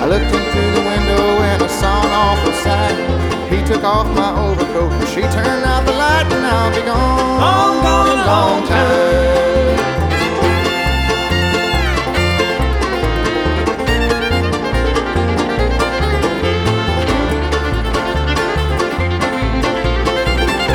I looked in through the window and I saw an awful sight. He took off my overcoat and she turned out